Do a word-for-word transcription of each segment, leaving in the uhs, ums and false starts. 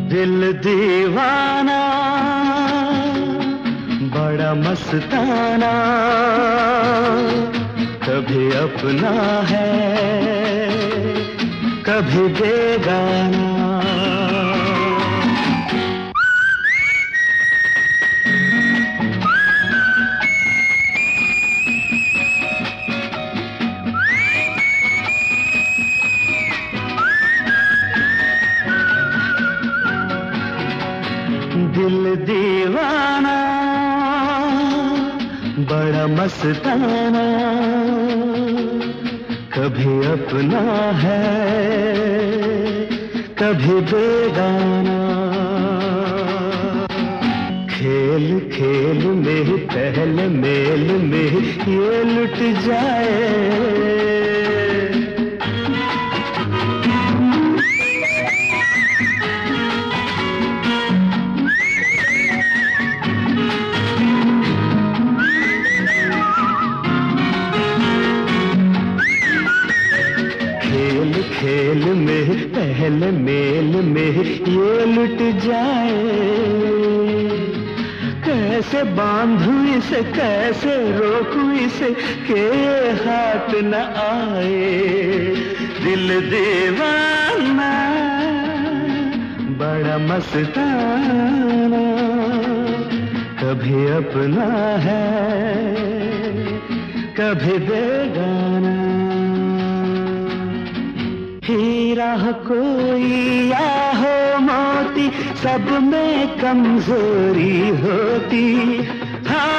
दिल दीवाना बड़ा मस्ताना, कभी अपना है कभी बेगाना। दिल दीवाना बड़ा मस्ताना, कभी अपना है कभी बेगाना। खेल खेल में पहले मेल में ये लुट जाए। खेल में पहले मेल में ये लुट जाए। कैसे बांधूं इसे कैसे रोकूं इसे के हाथ न आए। दिल दीवाना बड़ा मस्ताना, कभी अपना है कभी बेगाना। हीरा हो कोई या हो मोती, सब में कमजोरी होती। हाँ,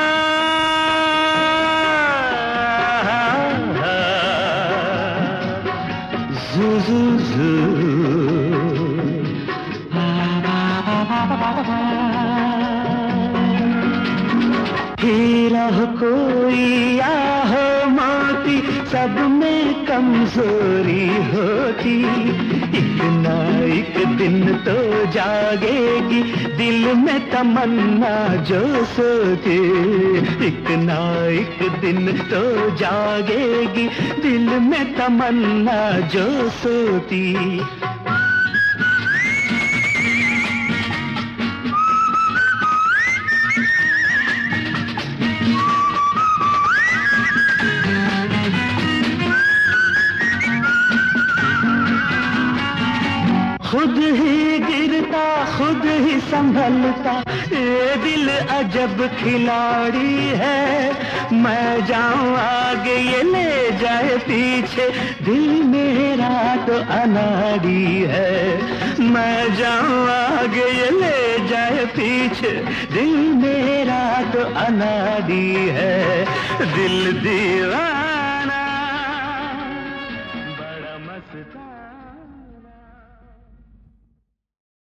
जू जू जू हीरा हो कोई या हो मोती, सब में कमजोरी होती। एक ना एक दिन तो जागेगी दिल में तमन्ना जो सोचे। एक ना एक दिन तो जागेगी दिल में तमन्ना जो सोती। खुद ही गिरता खुद ही संभलता, ये दिल अजब खिलाड़ी है। मैं जाऊं आगे ये ले जाए पीछे, दिल मेरा तो अनाड़ी है। मैं जाऊं आगे ये ले जाए पीछे, दिल मेरा तो अनाड़ी है। दिल दीवाना बड़ा मस्ताना।